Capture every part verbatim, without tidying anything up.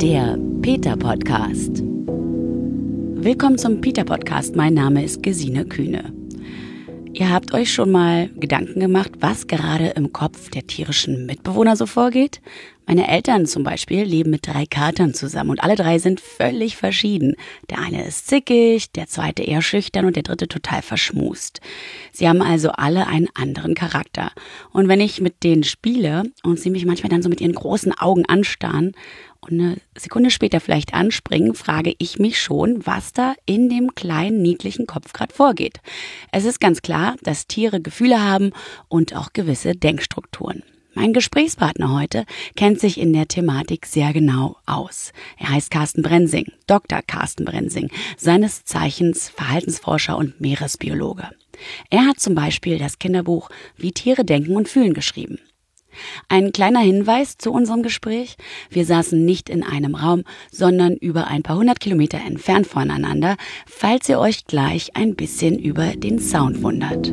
Der Peter-Podcast. Willkommen zum Peter-Podcast. Mein Name ist Gesine Kühne. Ihr habt euch schon mal Gedanken gemacht, was gerade im Kopf der tierischen Mitbewohner so vorgeht? Meine Eltern zum Beispiel leben mit drei Katern zusammen und alle drei sind völlig verschieden. Der eine ist zickig, der zweite eher schüchtern und der dritte total verschmust. Sie haben also alle einen anderen Charakter. Und wenn ich mit denen spiele und sie mich manchmal dann so mit ihren großen Augen anstarren und eine Sekunde später vielleicht anspringen, frage ich mich schon, was da in dem kleinen, niedlichen Kopf gerade vorgeht. Es ist ganz klar, dass Tiere Gefühle haben und auch gewisse Denkstrukturen. Mein Gesprächspartner heute kennt sich in der Thematik sehr genau aus. Er heißt Carsten Brensing, Doktor Carsten Brensing, seines Zeichens Verhaltensforscher und Meeresbiologe. Er hat zum Beispiel das Kinderbuch Wie Tiere denken und fühlen geschrieben. Ein kleiner Hinweis zu unserem Gespräch. Wir saßen nicht in einem Raum, sondern über ein paar hundert Kilometer entfernt voneinander, falls ihr euch gleich ein bisschen über den Sound wundert.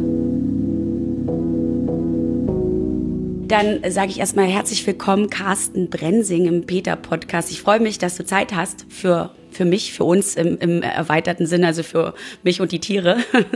Dann sage ich erstmal herzlich willkommen, Carsten Brensing im Peter-Podcast. Ich freue mich, dass du Zeit hast für, für mich, für uns im, im erweiterten Sinne, also für mich und die Tiere.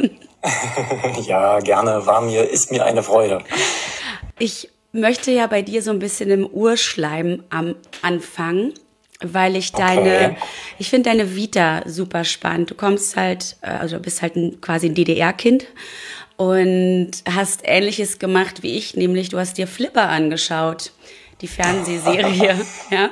Ja, gerne. War mir, ist mir eine Freude. Ich möchte ja bei dir so ein bisschen im Urschleim am Anfang, weil ich deine, okay. ich finde deine Vita super spannend. Du kommst halt, also bist halt ein, quasi ein D D R-Kind. Und hast Ähnliches gemacht wie ich, nämlich du hast dir Flipper angeschaut, die Fernsehserie, ja?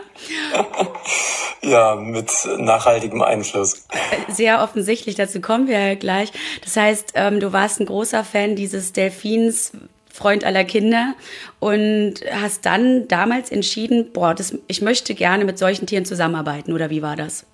Ja, mit nachhaltigem Einfluss. Sehr offensichtlich, dazu kommen wir ja gleich. Das heißt, ähm, du warst ein großer Fan dieses Delfins, Freund aller Kinder, und hast dann damals entschieden, boah, das, ich möchte gerne mit solchen Tieren zusammenarbeiten, oder wie war das?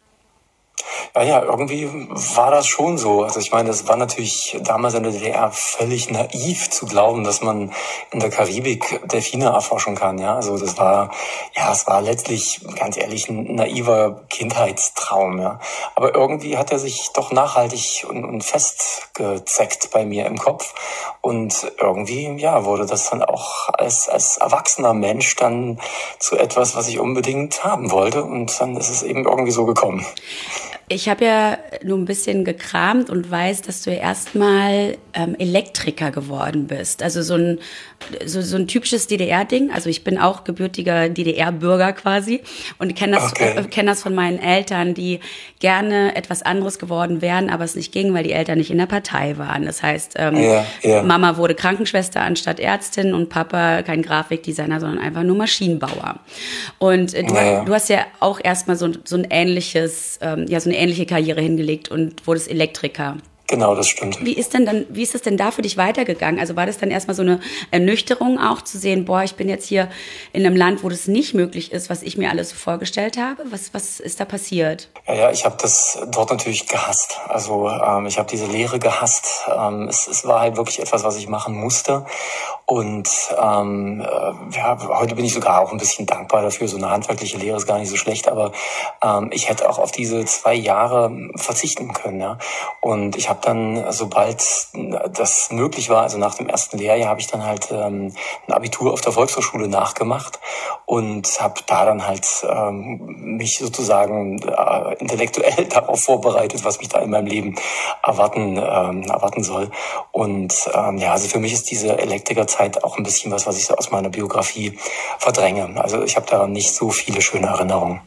Ja, ja, irgendwie war das schon so. Also ich meine, das war natürlich damals in der D D R völlig naiv zu glauben, dass man in der Karibik Delfine erforschen kann. Ja, also das war, ja, es war letztlich, ganz ehrlich, ein naiver Kindheitstraum. Ja, aber irgendwie hat er sich doch nachhaltig und, und festgezeckt bei mir im Kopf. Und irgendwie, ja, wurde das dann auch als, als erwachsener Mensch dann zu etwas, was ich unbedingt haben wollte. Und dann ist es eben irgendwie so gekommen. Ich habe ja nur ein bisschen gekramt und weiß, dass du ja erstmal ähm, Elektriker geworden bist. Also so ein, so, so ein typisches D D R-Ding. Also ich bin auch gebürtiger D D R-Bürger quasi und kenne das, okay. äh, kenn das von meinen Eltern, die gerne etwas anderes geworden wären, aber es nicht ging, weil die Eltern nicht in der Partei waren. Das heißt, ähm, ja, ja. Mama wurde Krankenschwester anstatt Ärztin und Papa kein Grafikdesigner, sondern einfach nur Maschinenbauer. Und äh, du, ja. du hast ja auch erstmal so, so ein ähnliches, ähm, ja so eine ähnliche Karriere hingelegt und wurdest Elektriker. Genau, das stimmt. Wie ist denn dann, wie ist es denn da für dich weitergegangen? Also war das dann erstmal so eine Ernüchterung auch zu sehen, boah, ich bin jetzt hier in einem Land, wo das nicht möglich ist, was ich mir alles so vorgestellt habe? Was, was ist da passiert? Ja, ja, ich habe das dort natürlich gehasst. Also ähm, ich habe diese Lehre gehasst. Ähm, es, es war halt wirklich etwas, was ich machen musste. Und ähm, äh, ja, heute bin ich sogar auch ein bisschen dankbar dafür. So eine handwerkliche Lehre ist gar nicht so schlecht, aber ähm, ich hätte auch auf diese zwei Jahre verzichten können. Ja? Und ich habe dann, sobald das möglich war, also nach dem ersten Lehrjahr, habe ich dann halt ähm, ein Abitur auf der Volkshochschule nachgemacht und habe da dann halt ähm, mich sozusagen äh, intellektuell darauf vorbereitet, was mich da in meinem Leben erwarten ähm, erwarten soll. Und ähm, ja, also für mich ist diese Elektrikerzeit auch ein bisschen was, was ich so aus meiner Biografie verdränge. Also ich habe daran nicht so viele schöne Erinnerungen.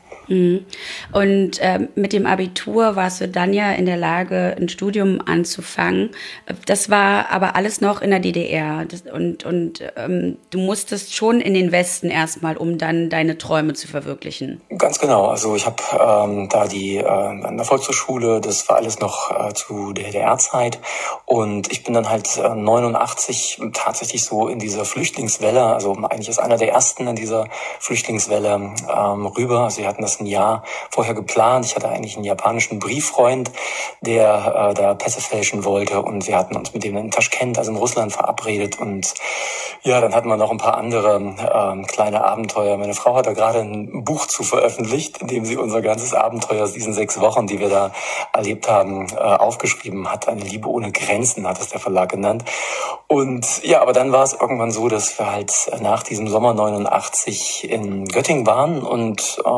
Und ähm, mit dem Abitur warst du dann ja in der Lage, ein Studium anzufangen. Das war aber alles noch in der D D R. Das, und und ähm, du musstest schon in den Westen erstmal, um dann deine Träume zu verwirklichen. Ganz genau. Also ich habe ähm, da die äh, an der Volkshochschule, das war alles noch äh, zu der D D R-Zeit. Und ich bin dann halt äh, neunundachtzig tatsächlich so in dieser Flüchtlingswelle, also eigentlich ist einer der ersten in dieser Flüchtlingswelle ähm, rüber. Also wir hatten das ein Jahr vorher geplant. Ich hatte eigentlich einen japanischen Brieffreund, der äh, da Pässe fälschen wollte, und wir hatten uns mit dem in Taschkent, also in Russland, verabredet. Und ja, dann hatten wir noch ein paar andere ähm, kleine Abenteuer. Meine Frau hat da gerade ein Buch zu veröffentlicht, in dem sie unser ganzes Abenteuer aus diesen sechs Wochen, die wir da erlebt haben, äh, aufgeschrieben hat. Eine Liebe ohne Grenzen hat es der Verlag genannt. Und ja, aber dann war es irgendwann so, dass wir halt nach diesem Sommer neunundachtzig in Göttingen waren und ähm,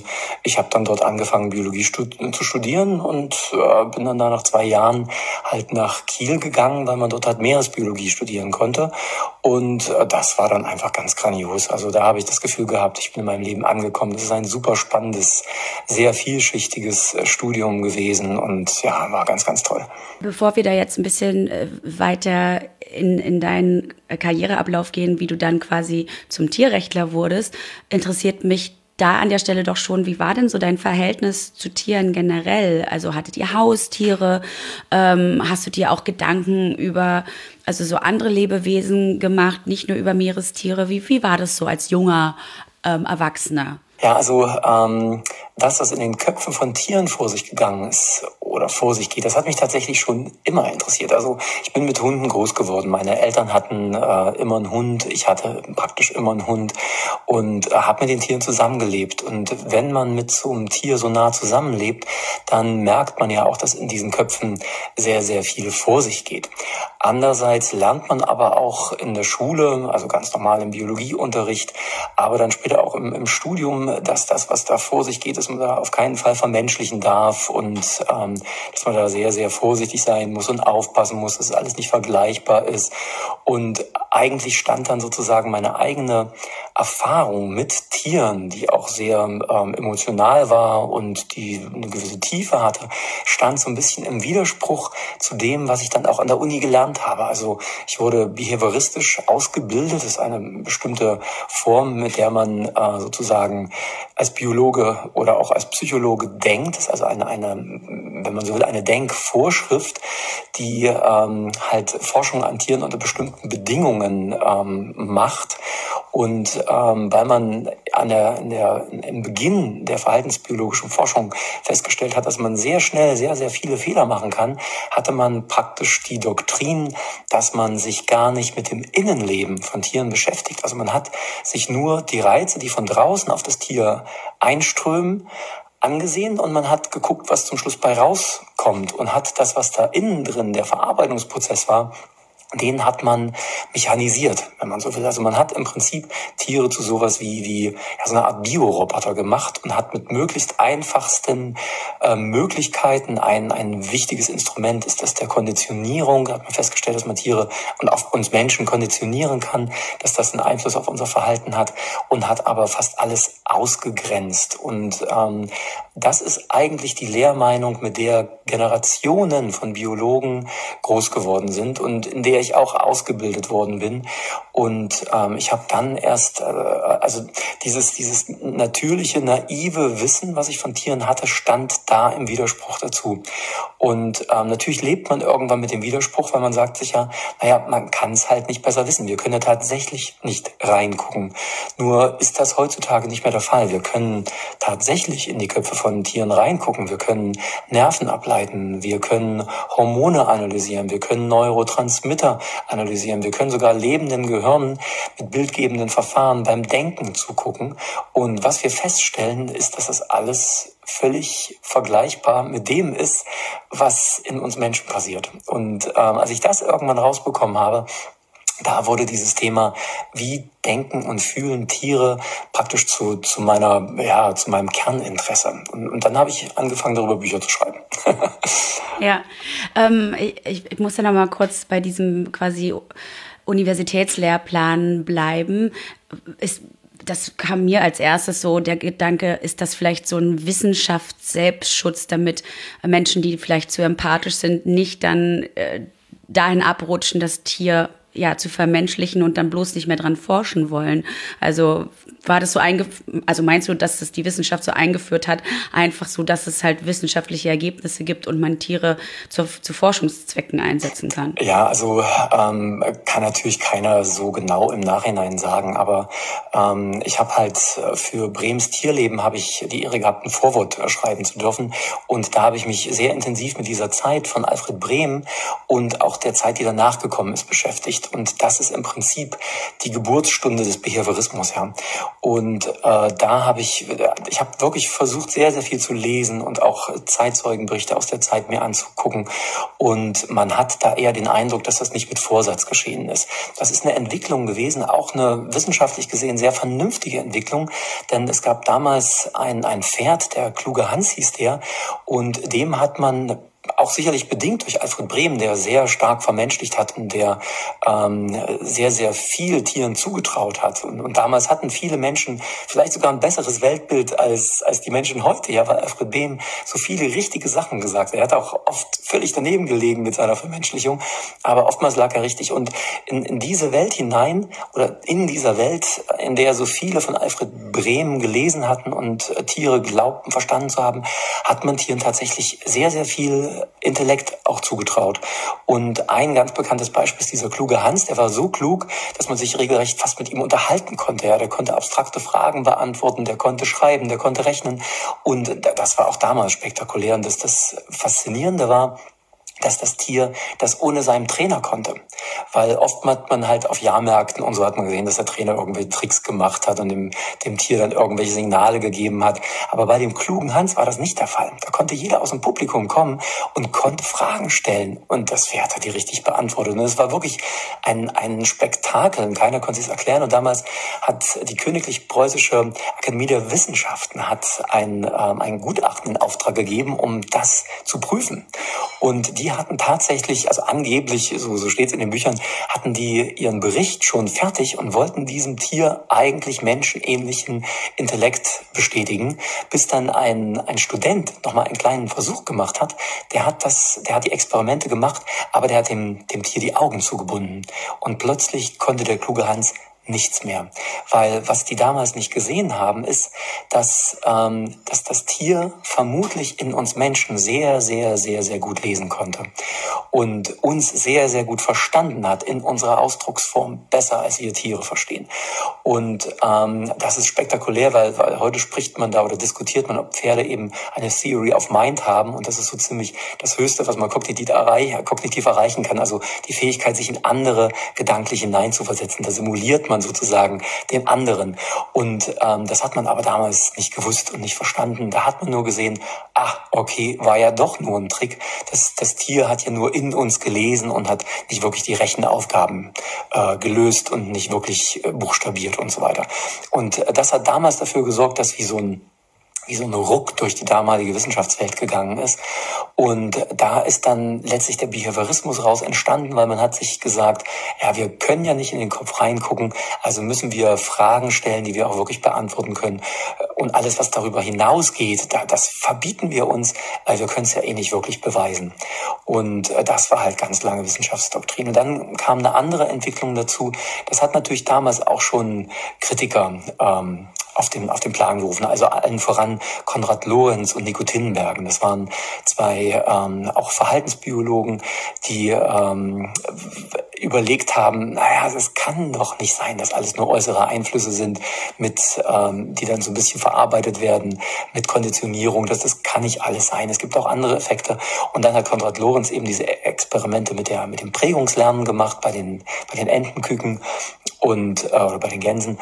ich habe dann dort angefangen, Biologie stud- zu studieren und äh, bin dann da nach zwei Jahren halt nach Kiel gegangen, weil man dort halt Meeresbiologie studieren konnte. Und äh, das war dann einfach ganz grandios. Also da habe ich das Gefühl gehabt, ich bin in meinem Leben angekommen. Das ist ein super spannendes, sehr vielschichtiges äh, Studium gewesen und ja, war ganz, ganz toll. Bevor wir da jetzt ein bisschen äh, weiter in, in deinen Karriereablauf gehen, wie du dann quasi zum Tierrechtler wurdest, interessiert mich da an der Stelle doch schon, wie war denn so dein Verhältnis zu Tieren generell? Also hattet ihr Haustiere? Ähm, hast du dir auch Gedanken über also so andere Lebewesen gemacht, nicht nur über Meerestiere? Wie, wie war das so als junger ähm, Erwachsener? Ja, also ähm, das, was in den Köpfen von Tieren vor sich gegangen ist oder vor sich geht, das hat mich tatsächlich schon immer interessiert. Also ich bin mit Hunden groß geworden. Meine Eltern hatten äh, immer einen Hund. Ich hatte praktisch immer einen Hund und äh, habe mit den Tieren zusammengelebt. Und wenn man mit so einem Tier so nah zusammenlebt, dann merkt man ja auch, dass in diesen Köpfen sehr, sehr viel vor sich geht. Andererseits lernt man aber auch in der Schule, also ganz normal im Biologieunterricht, aber dann später auch im, im Studium, dass das, was da vor sich geht, dass man da auf keinen Fall vermenschlichen darf und ähm, dass man da sehr, sehr vorsichtig sein muss und aufpassen muss, dass alles nicht vergleichbar ist. Und eigentlich stand dann sozusagen meine eigene Erfahrung mit Tieren, die auch sehr ähm, emotional war und die eine gewisse Tiefe hatte, stand so ein bisschen im Widerspruch zu dem, was ich dann auch an der Uni gelernt habe. Also ich wurde behavioristisch ausgebildet. Das ist eine bestimmte Form, mit der man äh, sozusagen als Biologe oder auch als Psychologe denkt. Das ist also eine, eine, wenn man so will, eine Denkvorschrift, die ähm, halt Forschung an Tieren unter bestimmten Bedingungen ähm, macht. Und ähm, weil man an der, an der, im Beginn der verhaltensbiologischen Forschung festgestellt hat, dass man sehr schnell sehr, sehr viele Fehler machen kann, hatte man praktisch die Doktrin, dass man sich gar nicht mit dem Innenleben von Tieren beschäftigt. Also man hat sich nur die Reize, die von draußen auf das Tier einströmen, angesehen und man hat geguckt, was zum Schluss bei rauskommt und hat das, was da innen drin der Verarbeitungsprozess war, den hat man mechanisiert, wenn man so will. Also man hat im Prinzip Tiere zu sowas wie, wie ja, so eine Art Bioroboter gemacht und hat mit möglichst einfachsten äh, Möglichkeiten ein, ein wichtiges Instrument ist das der Konditionierung. Da hat man festgestellt, dass man Tiere und auch uns Menschen konditionieren kann, dass das einen Einfluss auf unser Verhalten hat und hat aber fast alles ausgegrenzt. Und ähm, das ist eigentlich die Lehrmeinung, mit der Generationen von Biologen groß geworden sind und in der ich auch ausgebildet worden bin. Und ähm, ich habe dann erst, äh, also dieses, dieses natürliche, naive Wissen, was ich von Tieren hatte, stand da im Widerspruch dazu. Und ähm, natürlich lebt man irgendwann mit dem Widerspruch, weil man sagt sich ja, naja, man kann es halt nicht besser wissen. Wir können ja tatsächlich nicht reingucken. Nur ist das heutzutage nicht mehr der Fall. Wir können tatsächlich in die Köpfe von Tieren reingucken. Wir können Nerven ableiten. Wir können Hormone analysieren. Wir können Neurotransmitter analysieren. Wir können sogar lebenden Gehirnen mit bildgebenden Verfahren beim Denken zugucken. Und was wir feststellen, ist, dass das alles völlig vergleichbar mit dem ist, was in uns Menschen passiert. Und ähm, als ich das irgendwann rausbekommen habe, da wurde dieses Thema, wie denken und fühlen Tiere, praktisch zu, zu meiner, ja, zu meinem Kerninteresse. Und, und dann habe ich angefangen, darüber Bücher zu schreiben. Ja, ähm, ich, ich muss ja noch mal kurz bei diesem quasi Universitätslehrplan bleiben. Ist, das kam mir als erstes so, der Gedanke, ist das vielleicht so ein Wissenschafts-Selbstschutz, damit Menschen, die vielleicht zu empathisch sind, nicht dann äh, dahin abrutschen, das Tier ja zu vermenschlichen und dann bloß nicht mehr dran forschen wollen. Also war das so eingef- also meinst du, dass das die Wissenschaft so eingeführt hat, einfach so, dass es halt wissenschaftliche Ergebnisse gibt und man Tiere zu, zu Forschungszwecken einsetzen kann? Ja, also ähm, kann natürlich keiner so genau im Nachhinein sagen, aber ähm, ich habe halt für Brems Tierleben habe ich die Ehre gehabt, ein Vorwort schreiben zu dürfen und da habe ich mich sehr intensiv mit dieser Zeit von Alfred Brem und auch der Zeit, die danach gekommen ist, beschäftigt. spricht. Und das ist im Prinzip die Geburtsstunde des Behaviorismus. Ja. Und äh, da habe ich, ich habe wirklich versucht, sehr, sehr viel zu lesen und auch Zeitzeugenberichte aus der Zeit mir anzugucken. Und man hat da eher den Eindruck, dass das nicht mit Vorsatz geschehen ist. Das ist eine Entwicklung gewesen, auch eine wissenschaftlich gesehen sehr vernünftige Entwicklung, denn es gab damals ein, ein Pferd, der kluge Hans hieß der, und dem hat man auch sicherlich bedingt durch Alfred Brehm, der sehr stark vermenschlicht hat und der ähm, sehr, sehr viel Tieren zugetraut hat. Und, und damals hatten viele Menschen vielleicht sogar ein besseres Weltbild als, als die Menschen heute, ja, weil Alfred Brehm so viele richtige Sachen gesagt hat. Er hat auch oft völlig daneben gelegen mit seiner Vermenschlichung, aber oftmals lag er richtig. Und in, in diese Welt hinein, oder in dieser Welt, in der so viele von Alfred Brehm gelesen hatten und äh, Tiere glaubten, verstanden zu haben, hat man Tieren tatsächlich sehr, sehr viel Intellekt auch zugetraut. Und ein ganz bekanntes Beispiel ist dieser kluge Hans. Der war so klug, dass man sich regelrecht fast mit ihm unterhalten konnte. Ja, der konnte abstrakte Fragen beantworten, der konnte schreiben, der konnte rechnen. Und das war auch damals spektakulär. Und das, das Faszinierende war, dass das Tier das ohne seinen Trainer konnte. Weil oft hat man halt auf Jahrmärkten und so hat man gesehen, dass der Trainer irgendwelche Tricks gemacht hat und dem, dem Tier dann irgendwelche Signale gegeben hat. Aber bei dem klugen Hans war das nicht der Fall. Da konnte jeder aus dem Publikum kommen und konnte Fragen stellen. Und das Pferd hat die richtig beantwortet. Und es war wirklich ein, ein Spektakel. Und keiner konnte sich erklären. Und damals hat die Königlich Preußische Akademie der Wissenschaften hat ein, ähm, ein Gutachten in Auftrag gegeben, um das zu prüfen. Und die hatten tatsächlich, also angeblich, so, so steht es in den Büchern, hatten die ihren Bericht schon fertig und wollten diesem Tier eigentlich menschenähnlichen Intellekt bestätigen, bis dann ein, ein Student nochmal einen kleinen Versuch gemacht hat. Der hat das, der hat die Experimente gemacht, aber der hat dem, dem Tier die Augen zugebunden. Und plötzlich konnte der kluge Hans nichts mehr. Weil was die damals nicht gesehen haben, ist, dass, ähm, dass das Tier vermutlich in uns Menschen sehr, sehr, sehr, sehr gut lesen konnte. Und uns sehr, sehr gut verstanden hat in unserer Ausdrucksform, besser als wir Tiere verstehen. Und ähm, das ist spektakulär, weil, weil heute spricht man da oder diskutiert man, ob Pferde eben eine Theory of Mind haben. Und das ist so ziemlich das Höchste, was man kognitiv, erreich, kognitiv erreichen kann. Also die Fähigkeit, sich in andere gedanklich hineinzuversetzen. Da simuliert man sozusagen den anderen. Und ähm, das hat man aber damals nicht gewusst und nicht verstanden. Da hat man nur gesehen, ach, okay, war ja doch nur ein Trick. Das, das Tier hat ja nur in uns gelesen und hat nicht wirklich die Rechenaufgaben äh, gelöst und nicht wirklich äh, buchstabiert und so weiter. Und äh, das hat damals dafür gesorgt, dass wie so ein wie so ein Ruck durch die damalige Wissenschaftswelt gegangen ist. Und da ist dann letztlich der Behaviorismus raus entstanden, weil man hat sich gesagt, ja, wir können ja nicht in den Kopf reingucken, also müssen wir Fragen stellen, die wir auch wirklich beantworten können. Und alles, was darüber hinausgeht, das verbieten wir uns, weil wir können es ja eh nicht wirklich beweisen. Und das war halt ganz lange Wissenschaftsdoktrin. Und dann kam eine andere Entwicklung dazu. Das hat natürlich damals auch schon Kritiker ähm, auf den, auf den Plan gerufen. Also allen voran Konrad Lorenz und Nico Tinbergen. Das waren zwei ähm, auch Verhaltensbiologen, die ähm, überlegt haben, naja, es kann doch nicht sein, dass alles nur äußere Einflüsse sind, mit ähm, die dann so ein bisschen verarbeitet werden mit Konditionierung. Das, das kann nicht alles sein. Es gibt auch andere Effekte. Und dann hat Konrad Lorenz eben diese Experimente mit der mit dem Prägungslernen gemacht bei den bei den Entenküken und äh, oder bei den Gänsen.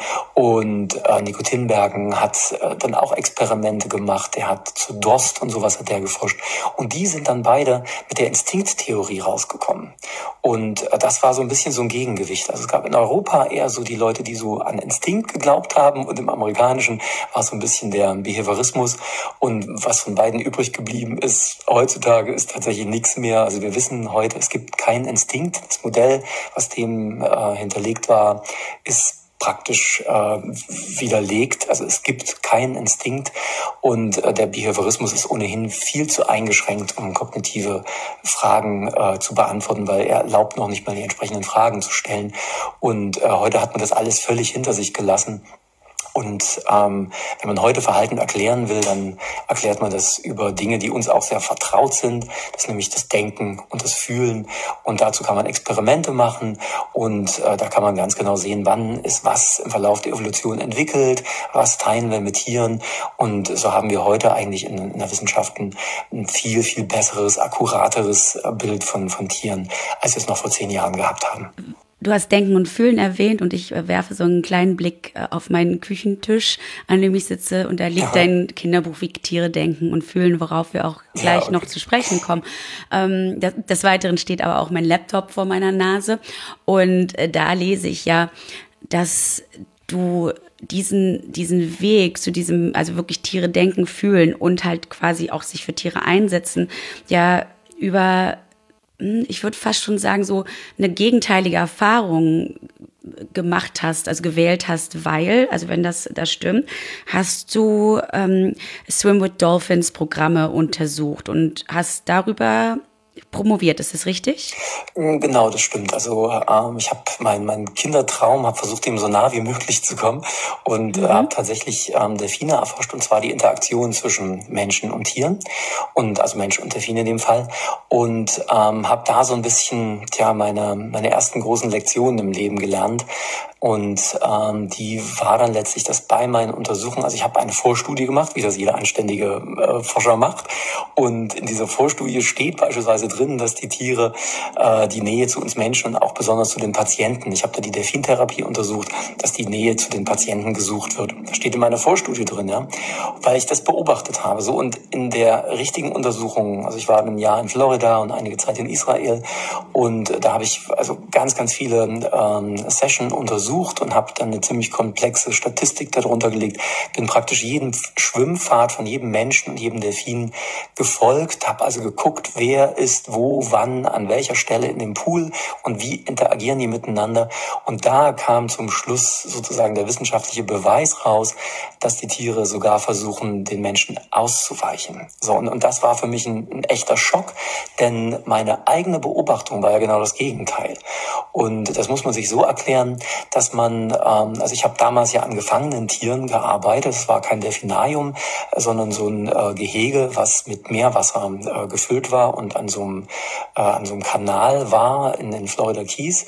Und äh, Nico Tinbergen hat äh, dann auch Experimente gemacht. Der hat zu Durst und sowas hat der geforscht. Und die sind dann beide mit der Instinkttheorie rausgekommen. Und äh, das war so ein bisschen so ein Gegengewicht. Also es gab in Europa eher so die Leute, die so an Instinkt geglaubt haben, und im Amerikanischen war es so ein bisschen der Behaviorismus. Und was von beiden übrig geblieben ist heutzutage, ist tatsächlich nichts mehr. Also wir wissen heute, es gibt keinen Instinkt. Das Modell, was dem äh, hinterlegt war, ist praktisch äh, widerlegt. Also es gibt keinen Instinkt, und äh, der Behaviorismus ist ohnehin viel zu eingeschränkt, um kognitive Fragen äh, zu beantworten, weil er erlaubt noch nicht mal die entsprechenden Fragen zu stellen. Und äh, heute hat man das alles völlig hinter sich gelassen. Und ähm, wenn man heute Verhalten erklären will, dann erklärt man das über Dinge, die uns auch sehr vertraut sind. Das ist nämlich das Denken und das Fühlen. Und dazu kann man Experimente machen. Und äh, da kann man ganz genau sehen, wann ist was im Verlauf der Evolution entwickelt, was teilen wir mit Tieren. Und so haben wir heute eigentlich in, in der Wissenschaft ein, ein viel, viel besseres, akkurateres Bild von, von Tieren, als wir es noch vor zehn Jahren gehabt haben. Du hast Denken und Fühlen erwähnt und ich werfe so einen kleinen Blick auf meinen Küchentisch, an dem ich sitze, und da liegt ja dein Kinderbuch Wie Tiere denken und fühlen, worauf wir auch gleich ja, okay. noch zu sprechen kommen. Ähm, das, des Weiteren steht aber auch mein Laptop vor meiner Nase und äh, da lese ich ja, dass du diesen diesen Weg zu diesem, also wirklich Tiere denken, fühlen und halt quasi auch sich für Tiere einsetzen, ja über, ich würde fast schon sagen, so eine gegenteilige Erfahrung gemacht hast, also gewählt hast, weil, also wenn das das stimmt, hast du ähm, Swim with Dolphins Programme untersucht und hast darüber promoviert, ist das richtig? Genau, das stimmt. Also ähm, ich habe meinen mein Kindertraum, habe versucht, dem so nah wie möglich zu kommen und mhm. äh, habe tatsächlich ähm, Delfine erforscht, und zwar die Interaktion zwischen Menschen und Tieren, und also Mensch und Delfine in dem Fall, und ähm, habe da so ein bisschen tja, meine, meine ersten großen Lektionen im Leben gelernt. Und ähm, die war dann letztlich, dass bei meinen Untersuchungen, also ich habe eine Vorstudie gemacht, wie das jeder anständige äh, Forscher macht. Und in dieser Vorstudie steht beispielsweise drin, dass die Tiere äh, die Nähe zu uns Menschen und auch besonders zu den Patienten, ich habe da die Delfintherapie untersucht, dass die Nähe zu den Patienten gesucht wird. Das steht in meiner Vorstudie drin, ja, weil ich das beobachtet habe. So, und in der richtigen Untersuchung, also ich war ein Jahr in Florida und einige Zeit in Israel, und da habe ich also ganz, ganz viele ähm, Sessions untersucht und habe dann eine ziemlich komplexe Statistik darunter gelegt. Bin praktisch jedem Schwimmpfad von jedem Menschen und jedem Delfin gefolgt, habe also geguckt, wer ist wo, wann, an welcher Stelle in dem Pool und wie interagieren die miteinander. Und da kam zum Schluss sozusagen der wissenschaftliche Beweis raus, dass die Tiere sogar versuchen, den Menschen auszuweichen. So, und, und das war für mich ein, ein echter Schock, denn meine eigene Beobachtung war ja genau das Gegenteil. Und das muss man sich so erklären, dass man, ähm, also ich habe damals ja an gefangenen Tieren gearbeitet. Es war kein Delfinarium, sondern so ein äh, Gehege, was mit Meerwasser äh, gefüllt war und an so einem, äh, an so einem Kanal war in den Florida Keys.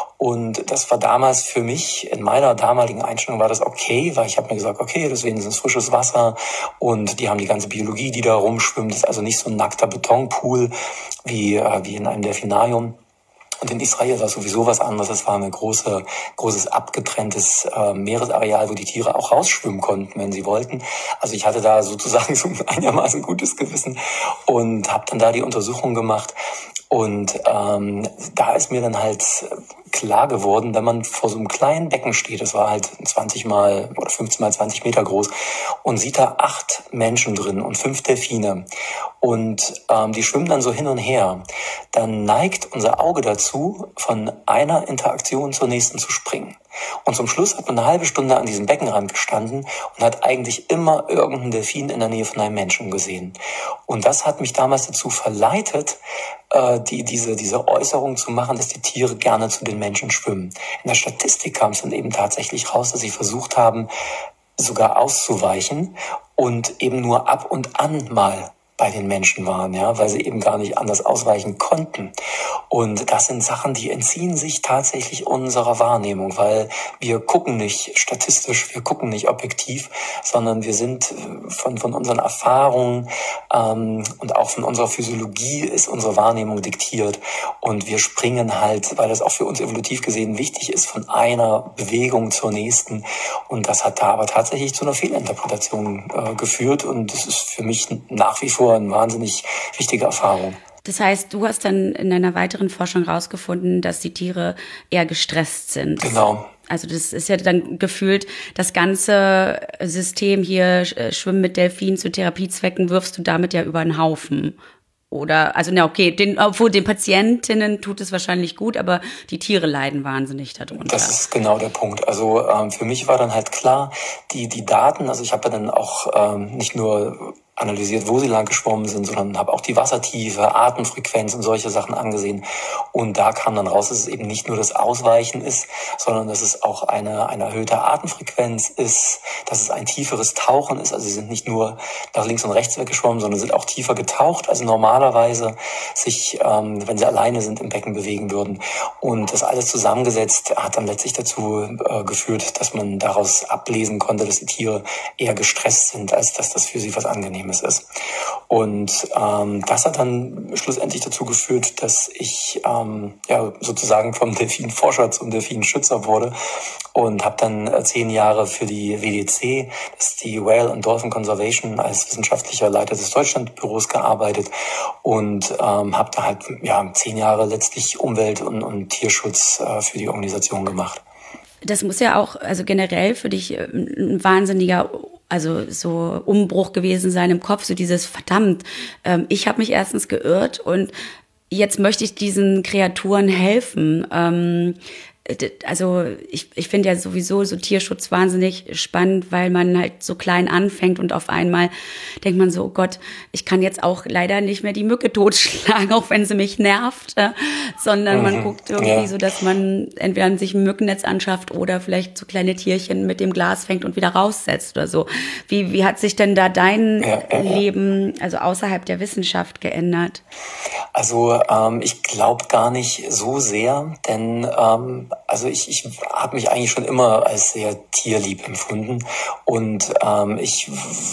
Und das war damals für mich, in meiner damaligen Einstellung war das okay, weil ich habe mir gesagt, okay, das ist wenigstens frisches Wasser und die haben die ganze Biologie, die da rumschwimmt. Das ist also nicht so ein nackter Betonpool wie, äh, wie in einem Delfinarium. Und in Israel war sowieso was anderes. Es war ein große, großes abgetrenntes äh, Meeresareal, wo die Tiere auch rausschwimmen konnten, wenn sie wollten. Also ich hatte da sozusagen so ein einigermaßen gutes Gewissen und habe dann da die Untersuchung gemacht. Und ähm, da ist mir dann halt klar geworden, wenn man vor so einem kleinen Becken steht, das war halt zwanzig mal oder fünfzehn mal zwanzig Meter groß, und sieht da acht Menschen drin und fünf Delfine und ähm, die schwimmen dann so hin und her, dann neigt unser Auge dazu, von einer Interaktion zur nächsten zu springen. Und zum Schluss hat man eine halbe Stunde an diesem Beckenrand gestanden und hat eigentlich immer irgendeinen Delfin in der Nähe von einem Menschen gesehen. Und das hat mich damals dazu verleitet, äh, die, diese, diese Äußerung zu machen, dass die Tiere gerne zu den Menschen schwimmen. In der Statistik kam es dann eben tatsächlich raus, dass sie versucht haben, sogar auszuweichen und eben nur ab und an mal bei den Menschen waren, ja, weil sie eben gar nicht anders ausweichen konnten. Und das sind Sachen, die entziehen sich tatsächlich unserer Wahrnehmung, weil wir gucken nicht statistisch, wir gucken nicht objektiv, sondern wir sind von, von unseren Erfahrungen ähm, und auch von unserer Physiologie ist unsere Wahrnehmung diktiert. Und wir springen halt, weil das auch für uns evolutiv gesehen wichtig ist, von einer Bewegung zur nächsten. Und das hat da aber tatsächlich zu einer Fehlinterpretation äh, geführt. Und das ist für mich nach wie vor eine wahnsinnig wichtige Erfahrung. Das heißt, du hast dann in deiner weiteren Forschung rausgefunden, dass die Tiere eher gestresst sind. Genau. Also das ist ja dann gefühlt, das ganze System hier, Schwimmen mit Delfinen zu Therapiezwecken, wirfst du damit ja über den Haufen. Oder, also na okay, den, obwohl den Patientinnen tut es wahrscheinlich gut, aber die Tiere leiden wahnsinnig darunter. Das ist genau der Punkt. Also ähm, für mich war dann halt klar, die die Daten, also ich habe ja dann auch ähm, nicht nur analysiert, wo sie lang geschwommen sind, sondern habe auch die Wassertiefe, Atemfrequenz und solche Sachen angesehen. Und da kam dann raus, dass es eben nicht nur das Ausweichen ist, sondern dass es auch eine, eine erhöhte Atemfrequenz ist, dass es ein tieferes Tauchen ist. Also sie sind nicht nur nach links und rechts weggeschwommen, sondern sind auch tiefer getaucht, also normalerweise sich, ähm, wenn sie alleine sind, im Becken bewegen würden. Und das alles zusammengesetzt hat dann letztlich dazu äh, geführt, dass man daraus ablesen konnte, dass die Tiere eher gestresst sind, als dass das für sie was angenehm ist. Ergebnis ist. Und ähm, das hat dann schlussendlich dazu geführt, dass ich ähm, ja sozusagen vom Delfinforscher zum Delfinschützer wurde und habe dann äh, zehn Jahre für die W D C, das ist die Whale and Dolphin Conservation, als wissenschaftlicher Leiter des Deutschlandbüros gearbeitet und ähm, habe da halt ja zehn Jahre letztlich Umwelt- und, und Tierschutz äh, für die Organisation gemacht. Das muss ja auch, also generell für dich ein wahnsinniger, also so Umbruch gewesen sein im Kopf, so dieses verdammt, ähm, ich habe mich erstens geirrt und jetzt möchte ich diesen Kreaturen helfen. Ähm, also ich, ich finde ja sowieso so Tierschutz wahnsinnig spannend, weil man halt so klein anfängt und auf einmal denkt man so, oh Gott, ich kann jetzt auch leider nicht mehr die Mücke totschlagen, auch wenn sie mich nervt, äh, sondern mhm. man guckt irgendwie ja. so, dass man entweder sich ein Mückennetz anschafft oder vielleicht so kleine Tierchen mit dem Glas fängt und wieder raussetzt oder so. Wie, wie hat sich denn da dein ja, ja, Leben, also außerhalb der Wissenschaft, geändert? Also ähm, ich glaube gar nicht so sehr, denn ähm, also ich, ich habe mich eigentlich schon immer als sehr tierlieb empfunden und ähm, ich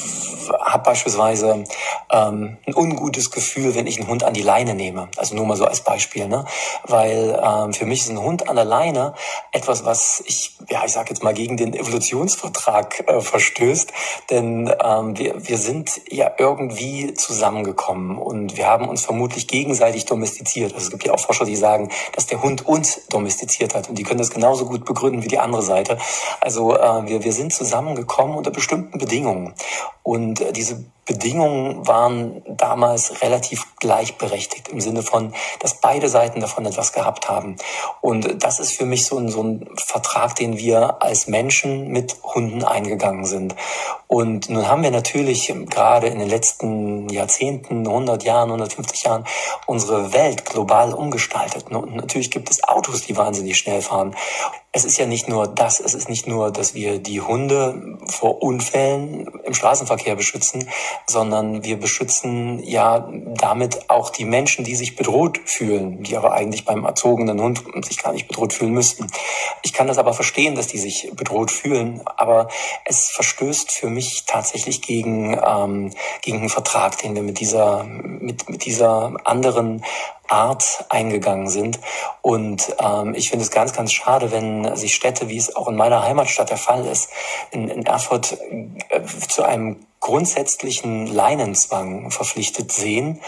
habe beispielsweise ähm, ein ungutes Gefühl, wenn ich einen Hund an die Leine nehme. Also nur mal so als Beispiel, ne? Weil ähm, für mich ist ein Hund an der Leine etwas, was ich, ja, ich sage jetzt mal gegen den Evolutionsvertrag äh, verstößt, denn ähm, wir wir sind ja irgendwie zusammengekommen und wir haben uns vermutlich gegenseitig domestiziert. Also es gibt ja auch Forscher, die sagen, dass der Hund uns domestiziert hat und die können das genauso gut begründen wie die andere Seite. Also äh, wir wir sind zusammengekommen unter bestimmten Bedingungen und äh, diese Bedingungen waren damals relativ gleichberechtigt im Sinne von, dass beide Seiten davon etwas gehabt haben. Und das ist für mich so ein, so ein Vertrag, den wir als Menschen mit Hunden eingegangen sind. Und nun haben wir natürlich gerade in den letzten Jahrzehnten, hundert Jahren, hundertfünfzig Jahren unsere Welt global umgestaltet. Und natürlich gibt es Autos, die wahnsinnig schnell fahren. Es ist ja nicht nur das, es ist nicht nur, dass wir die Hunde vor Unfällen im Straßenverkehr beschützen, sondern wir beschützen ja damit auch die Menschen, die sich bedroht fühlen, die aber eigentlich beim erzogenen Hund sich gar nicht bedroht fühlen müssten. Ich kann das aber verstehen, dass die sich bedroht fühlen, aber es verstößt für mich tatsächlich gegen ähm, gegen einen Vertrag, den wir mit dieser mit mit dieser anderen Art eingegangen sind. Und ähm, ich finde es ganz, ganz schade, wenn sich Städte, wie es auch in meiner Heimatstadt der Fall ist, in, in Erfurt äh, zu einem grundsätzlichen Leinenzwang verpflichtet sehen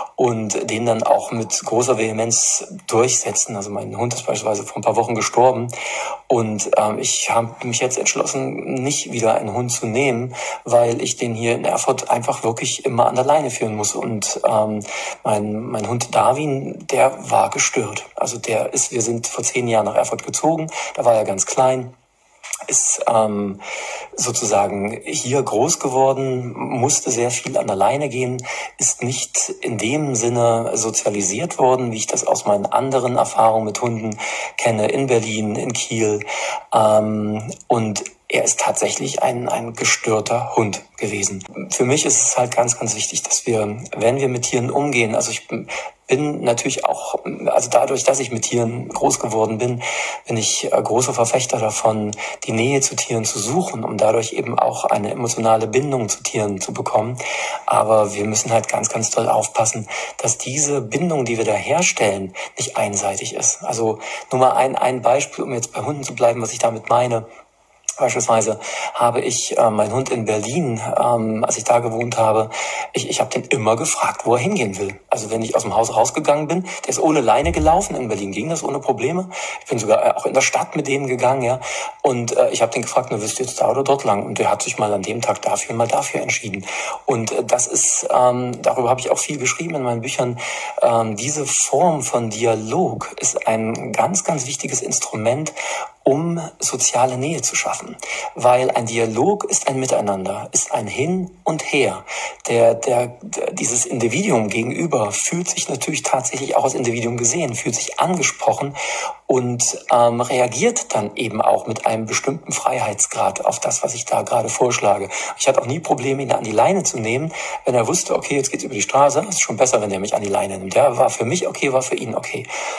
und den dann auch mit großer Vehemenz durchsetzen. Also mein Hund ist beispielsweise vor ein paar Wochen gestorben und ähm, ich habe mich jetzt entschlossen, nicht wieder einen Hund zu nehmen, weil ich den hier in Erfurt einfach wirklich immer an der Leine führen muss. Und ähm, mein, mein Hund Darwin, der war gestört. Also der ist, wir sind vor zehn Jahren nach Erfurt gezogen, da war er ganz klein. Ist ähm, sozusagen hier groß geworden, musste sehr viel an der Leine gehen, ist nicht in dem Sinne sozialisiert worden, wie ich das aus meinen anderen Erfahrungen mit Hunden kenne, in Berlin, in Kiel. Ähm, und er ist tatsächlich ein, ein gestörter Hund gewesen. Für mich ist es halt ganz, ganz wichtig, dass wir, wenn wir mit Tieren umgehen, also ich bin natürlich auch, also dadurch, dass ich mit Tieren groß geworden bin, bin ich großer Verfechter davon, die Nähe zu Tieren zu suchen, um dadurch eben auch eine emotionale Bindung zu Tieren zu bekommen. Aber wir müssen halt ganz, ganz doll aufpassen, dass diese Bindung, die wir da herstellen, nicht einseitig ist. Also nur mal ein, ein Beispiel, um jetzt bei Hunden zu bleiben, was ich damit meine. Beispielsweise habe ich äh, meinen Hund in Berlin, ähm, als ich da gewohnt habe, ich, ich habe den immer gefragt, wo er hingehen will. Also wenn ich aus dem Haus rausgegangen bin, der ist ohne Leine gelaufen. In Berlin ging das ohne Probleme. Ich bin sogar auch in der Stadt mit dem gegangen, ja. Und äh, ich habe den gefragt, na, willst du jetzt da oder dort lang? Und der hat sich mal an dem Tag dafür, mal dafür entschieden. Und äh, das ist, ähm, darüber habe ich auch viel geschrieben in meinen Büchern. Ähm, diese Form von Dialog ist ein ganz, ganz wichtiges Instrument, um soziale Nähe zu schaffen. Weil ein Dialog ist ein Miteinander, ist ein Hin und Her. Der, der, der, dieses Individuum gegenüber fühlt sich natürlich tatsächlich auch als Individuum gesehen, fühlt sich angesprochen und ähm, reagiert dann eben auch mit einem bestimmten Freiheitsgrad auf das, was ich da gerade vorschlage. Ich hatte auch nie Probleme, ihn an die Leine zu nehmen, wenn er wusste, okay, jetzt geht's über die Straße, das ist schon besser, wenn er mich an die Leine nimmt. Ja, war für mich okay, war für ihn okay.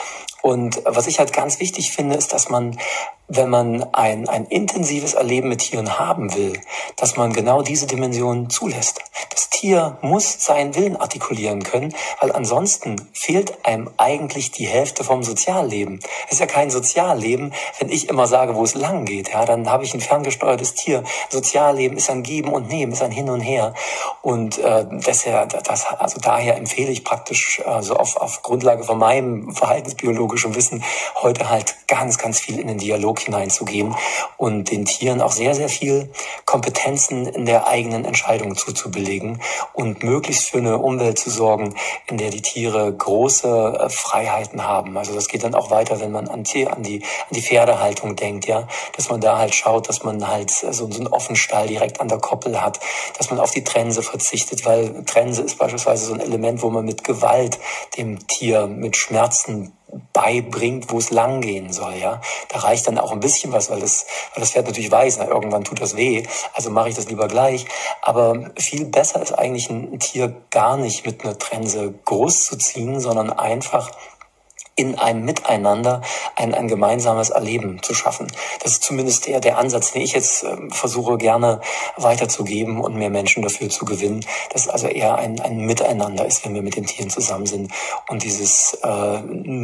Und was ich halt ganz wichtig finde, ist, dass man, wenn man ein, ein intensives Erleben mit Tieren haben will, dass man genau diese Dimension zulässt. Das Tier muss seinen Willen artikulieren können, weil ansonsten fehlt einem eigentlich die Hälfte vom Sozialleben. Es ist ja kein Sozialleben, wenn ich immer sage, wo es lang geht. Ja, dann habe ich ein ferngesteuertes Tier. Sozialleben ist ein Geben und Nehmen, ist ein Hin und Her. Und äh, deshalb, das, also daher empfehle ich praktisch äh, so auf, auf Grundlage von meinem verhaltensbiologischen Wissen heute halt ganz, ganz viel in den Dialog hineinzugehen und den Tieren auch sehr, sehr viel Kompetenzen in der eigenen Entscheidung zuzubelegen und möglichst für eine Umwelt zu sorgen, in der die Tiere große äh, Freiheiten haben. Also das geht dann auch weiter, wenn man an die, an die, an die Pferdehaltung denkt, ja, dass man da halt schaut, dass man halt so, so einen Offenstall direkt an der Koppel hat, dass man auf die Trense verzichtet, weil Trense ist beispielsweise so ein Element, wo man mit Gewalt dem Tier mit Schmerzen beibringt, wo es lang gehen soll, ja. Da reicht dann auch ein bisschen was, weil das, weil das Pferd natürlich weiß, na, irgendwann tut das weh, also mache ich das lieber gleich. Aber viel besser ist eigentlich ein Tier gar nicht mit einer Trense groß zu ziehen, sondern einfach in einem Miteinander ein, ein gemeinsames Erleben zu schaffen. Das ist zumindest der, der Ansatz, den ich jetzt äh, versuche gerne weiterzugeben und mehr Menschen dafür zu gewinnen, dass es also eher ein, ein Miteinander ist, wenn wir mit den Tieren zusammen sind. Und dieses äh,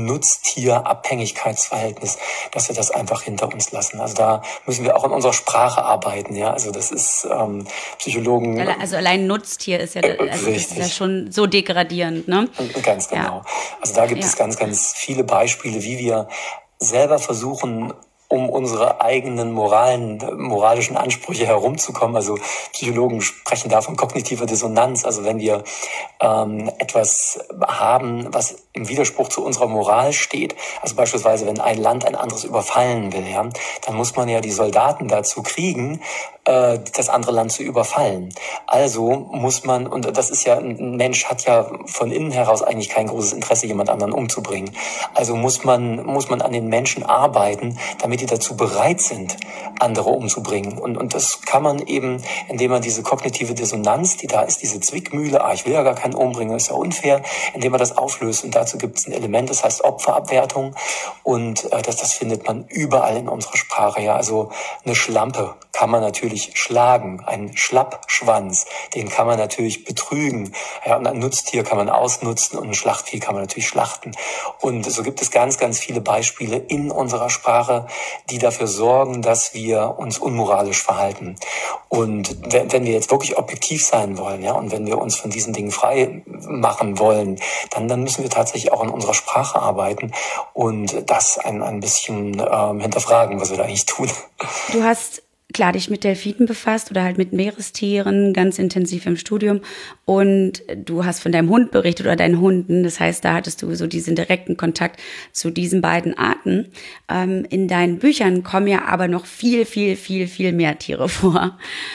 Nutztier-Abhängigkeitsverhältnis, dass wir das einfach hinter uns lassen. Also da müssen wir auch in unserer Sprache arbeiten. Ja, also das ist ähm, Psychologen... Also allein Nutztier ist ja, also das ist ja schon so degradierend, ne? Ganz genau. Ja. Also da gibt ja. es ganz, ganz viele Beispiele, wie wir selber versuchen, um unsere eigenen moralen, moralischen Ansprüche herumzukommen. Also Psychologen sprechen da von kognitiver Dissonanz. Also wenn wir ähm, etwas haben, was im Widerspruch zu unserer Moral steht, also beispielsweise wenn ein Land ein anderes überfallen will, ja, dann muss man ja die Soldaten dazu kriegen, äh, das andere Land zu überfallen. Also muss man, und das ist ja, ein Mensch hat ja von innen heraus eigentlich kein großes Interesse, jemand anderen umzubringen. Also muss man, muss man an den Menschen arbeiten, damit die dazu bereit sind, andere umzubringen. Und, und das kann man eben, indem man diese kognitive Dissonanz, die da ist, diese Zwickmühle, ah, ich will ja gar keinen umbringen, das ist ja unfair, indem man das auflöst. Und dazu gibt es ein Element, das heißt Opferabwertung. Und äh, das, das findet man überall in unserer Sprache. Ja, also eine Schlampe kann man natürlich schlagen, einen Schlappschwanz, den kann man natürlich betrügen. Ja, und ein Nutztier kann man ausnutzen und ein Schlachtvieh kann man natürlich schlachten. Und so gibt es ganz, ganz viele Beispiele in unserer Sprache, die dafür sorgen, dass wir uns unmoralisch verhalten. Und wenn wir jetzt wirklich objektiv sein wollen, ja, und wenn wir uns von diesen Dingen frei machen wollen, dann, dann müssen wir tatsächlich auch in unserer Sprache arbeiten und das ein, ein bisschen ähm, hinterfragen, was wir da eigentlich tun. Du hast klar dich mit Delfinen befasst oder halt mit Meerestieren ganz intensiv im Studium und du hast von deinem Hund berichtet oder deinen Hunden. Das heißt, da hattest du so diesen direkten Kontakt zu diesen beiden Arten. Ähm, in deinen Büchern kommen ja aber noch viel, viel, viel, viel mehr Tiere vor.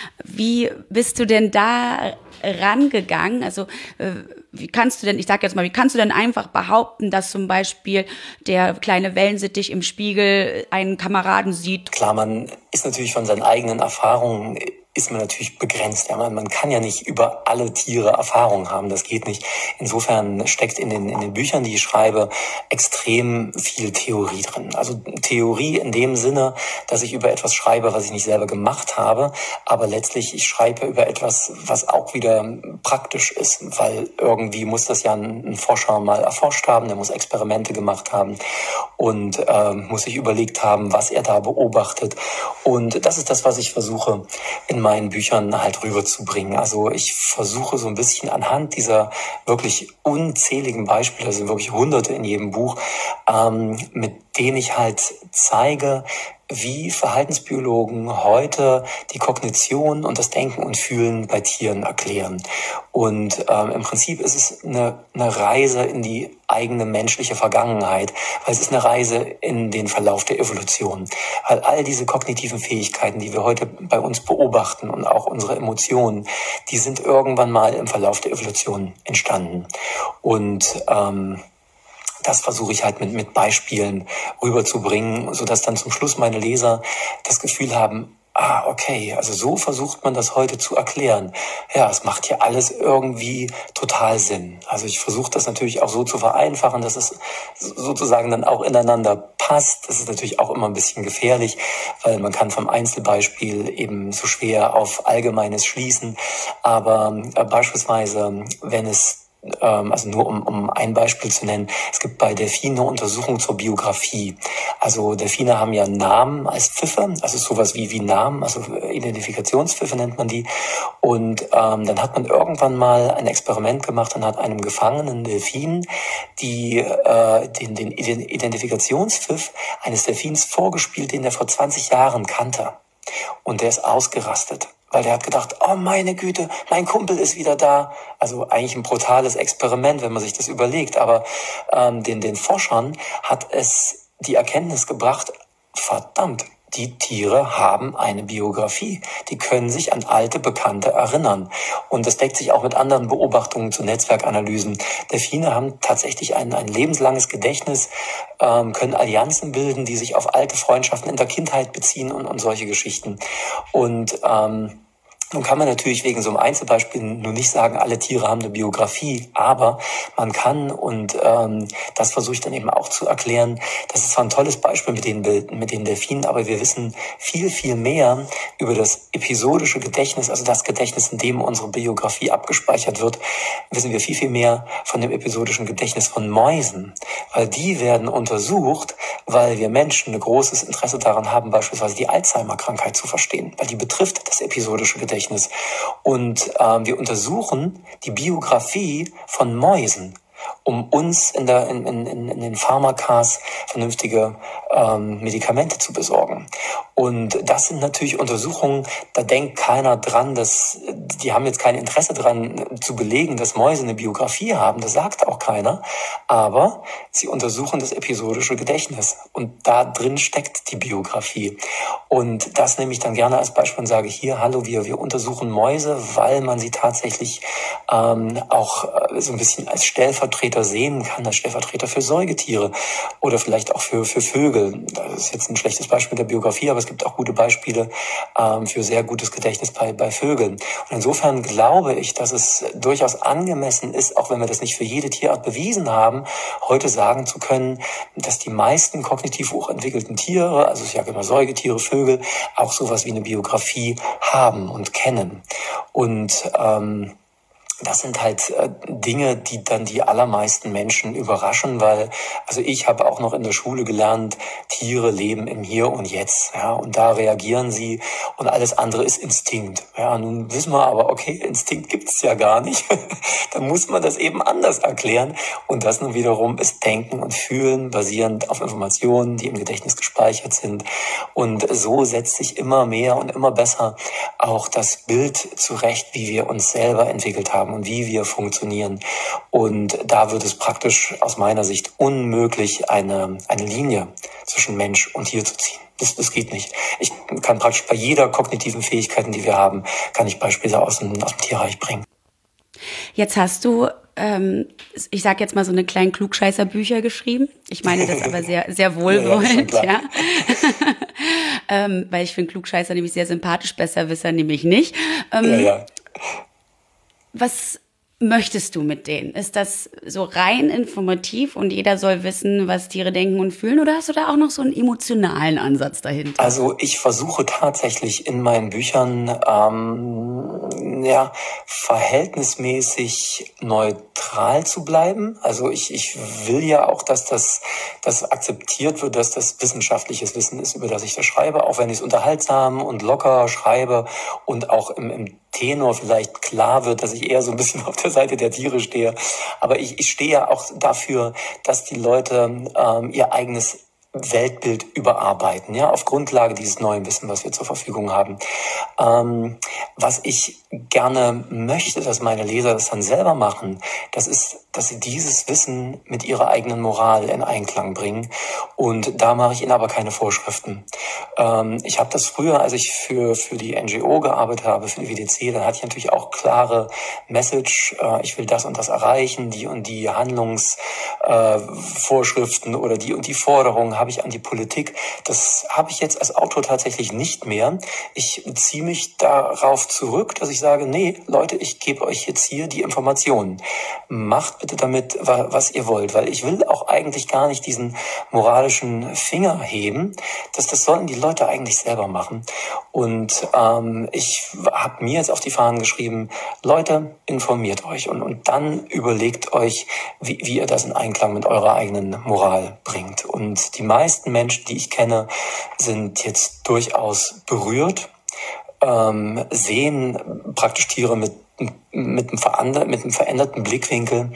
Wie bist du denn da rangegangen? Also äh, wie kannst du denn, ich sag jetzt mal, wie kannst du denn einfach behaupten, dass zum Beispiel der kleine Wellensittich im Spiegel einen Kameraden sieht? Klar, man ist natürlich von seinen eigenen Erfahrungen ist man natürlich begrenzt. Ja, man, man kann ja nicht über alle Tiere Erfahrung haben, das geht nicht. Insofern steckt in den, in den Büchern, die ich schreibe, extrem viel Theorie drin. Also Theorie in dem Sinne, dass ich über etwas schreibe, was ich nicht selber gemacht habe, aber letztlich ich schreibe über etwas, was auch wieder praktisch ist, weil irgendwie muss das ja ein, ein Forscher mal erforscht haben, der muss Experimente gemacht haben und äh, muss sich überlegt haben, was er da beobachtet. Und das ist das, was ich versuche in meinen Büchern halt rüberzubringen. Also ich versuche so ein bisschen anhand dieser wirklich unzähligen Beispiele, das sind wirklich Hunderte in jedem Buch, ähm, mit denen ich halt zeige, wie Verhaltensbiologen heute die Kognition und das Denken und Fühlen bei Tieren erklären. Und ähm, im Prinzip ist es eine, eine Reise in die eigene menschliche Vergangenheit, weil es ist eine Reise in den Verlauf der Evolution. Weil all diese kognitiven Fähigkeiten, die wir heute bei uns beobachten und auch unsere Emotionen, die sind irgendwann mal im Verlauf der Evolution entstanden. Und ähm, das versuche ich halt mit, mit Beispielen rüberzubringen, sodass dann zum Schluss meine Leser das Gefühl haben, ah, okay, also so versucht man das heute zu erklären. Ja, es macht ja alles irgendwie total Sinn. Also ich versuche das natürlich auch so zu vereinfachen, dass es sozusagen dann auch ineinander passt. Das ist natürlich auch immer ein bisschen gefährlich, weil man kann vom Einzelbeispiel eben so schwer auf Allgemeines schließen. Aber äh, beispielsweise, wenn es also nur um, um ein Beispiel zu nennen, es gibt bei Delfinen eine Untersuchung zur Biografie. Also Delfine haben ja Namen als Pfiffe, also sowas wie, wie Namen, also Identifikationspfiffe nennt man die. Und ähm, dann hat man irgendwann mal ein Experiment gemacht und hat einem gefangenen Delfin die, äh, den, den Identifikationspfiff eines Delfins vorgespielt, den er vor zwanzig Jahren kannte. Und der ist ausgerastet, weil der hat gedacht, oh meine Güte, mein Kumpel ist wieder da. Also eigentlich ein brutales Experiment, wenn man sich das überlegt. Aber ähm, den, den Forschern hat es die Erkenntnis gebracht, verdammt, die Tiere haben eine Biografie. Die können sich an alte Bekannte erinnern. Und das deckt sich auch mit anderen Beobachtungen zu Netzwerkanalysen. Delfine haben tatsächlich ein, ein lebenslanges Gedächtnis, ähm, können Allianzen bilden, die sich auf alte Freundschaften in der Kindheit beziehen und, und solche Geschichten. Und ähm, nun kann man natürlich wegen so einem Einzelbeispiel nur nicht sagen, alle Tiere haben eine Biografie, aber man kann, und ähm, das versuche ich dann eben auch zu erklären, das ist zwar ein tolles Beispiel mit den, mit den Delfinen, aber wir wissen viel, viel mehr über das episodische Gedächtnis, also das Gedächtnis, in dem unsere Biografie abgespeichert wird, wissen wir viel, viel mehr von dem episodischen Gedächtnis von Mäusen, weil die werden untersucht, weil wir Menschen ein großes Interesse daran haben, beispielsweise die Alzheimer-Krankheit zu verstehen, weil die betrifft das episodische Gedächtnis. Und ähm, wir untersuchen die Biografie von Mäusen, um uns in, der, in, in, in den Pharmakas vernünftige ähm, Medikamente zu besorgen. Und das sind natürlich Untersuchungen, da denkt keiner dran, dass die haben jetzt kein Interesse dran zu belegen, dass Mäuse eine Biografie haben, das sagt auch keiner, aber sie untersuchen das episodische Gedächtnis und da drin steckt die Biografie. Und das nehme ich dann gerne als Beispiel und sage, hier, hallo, wir, wir untersuchen Mäuse, weil man sie tatsächlich ähm, auch äh, so ein bisschen als Stellvertreter sehen kann, als Stellvertreter für Säugetiere oder vielleicht auch für, für Vögel. Das ist jetzt ein schlechtes Beispiel der Biografie, aber es gibt auch gute Beispiele ähm, für sehr gutes Gedächtnis bei, bei Vögeln. Und insofern glaube ich, dass es durchaus angemessen ist, auch wenn wir das nicht für jede Tierart bewiesen haben, heute sagen zu können, dass die meisten kognitiv hochentwickelten Tiere, also ich sage immer Säugetiere, Vögel, auch sowas wie eine Biografie haben und kennen. Und ähm, das sind halt äh, Dinge, die dann die allermeisten Menschen überraschen, weil, also ich habe auch noch in der Schule gelernt, Tiere leben im Hier und Jetzt, ja, und da reagieren sie und alles andere ist Instinkt. Ja, nun wissen wir aber, okay, Instinkt gibt's ja gar nicht. Dann muss man das eben anders erklären und das nun wiederum ist Denken und Fühlen, basierend auf Informationen, die im Gedächtnis gespeichert sind. Und so setzt sich immer mehr und immer besser auch das Bild zurecht, wie wir uns selber entwickelt haben und wie wir funktionieren. Und da wird es praktisch aus meiner Sicht unmöglich, eine, eine Linie zwischen Mensch und Tier zu ziehen. Das, das geht nicht. Ich kann praktisch bei jeder kognitiven Fähigkeit, die wir haben, kann ich Beispiele aus dem, aus dem Tierreich bringen. Jetzt hast du, ähm, ich sag jetzt mal so eine kleinen Klugscheißer-Bücher geschrieben. Ich meine das aber sehr, sehr wohlwollend, ja. ja. ähm, weil ich finde Klugscheißer nämlich sehr sympathisch, Besserwisser nämlich nicht. Ähm, ja, ja. Was möchtest du mit denen? Ist das so rein informativ und jeder soll wissen, was Tiere denken und fühlen? Oder hast du da auch noch so einen emotionalen Ansatz dahinter? Also ich versuche tatsächlich in meinen Büchern ähm, ja, verhältnismäßig neutral zu bleiben. Also ich, ich will ja auch, dass das dass akzeptiert wird, dass das wissenschaftliches Wissen ist, über das ich da schreibe, auch wenn ich es unterhaltsam und locker schreibe und auch im, im Tenor vielleicht klar wird, dass ich eher so ein bisschen auf der Seite der Tiere stehe. Aber ich, ich stehe ja auch dafür, dass die Leute ähm, ihr eigenes Weltbild überarbeiten, ja, auf Grundlage dieses neuen Wissen, was wir zur Verfügung haben. Ähm, Was ich gerne möchte, dass meine Leser das dann selber machen, das ist, dass sie dieses Wissen mit ihrer eigenen Moral in Einklang bringen. Und da mache ich ihnen aber keine Vorschriften. Ähm, ich habe das früher, als ich für, für die N G O gearbeitet habe, für die W D C, dann hatte ich natürlich auch klare Message, äh, ich will das und das erreichen, die und die Handlungsvorschriften äh, oder die und die Forderungen habe ich an die Politik. Das habe ich jetzt als Autor tatsächlich nicht mehr. Ich beziehe mich darauf zurück, dass ich sage, nee, Leute, ich gebe euch jetzt hier die Informationen. Macht bitte damit, was ihr wollt, weil ich will auch eigentlich gar nicht diesen moralischen Finger heben. Das, das sollten die Leute eigentlich selber machen. Und ähm, ich habe mir jetzt auf die Fahnen geschrieben, Leute, informiert euch und, und dann überlegt euch, wie, wie ihr das in Einklang mit eurer eigenen Moral bringt. Und die meisten Menschen, die ich kenne, sind jetzt durchaus berührt, ähm, sehen praktisch Tiere mit, mit, einem verander- mit einem veränderten Blickwinkel.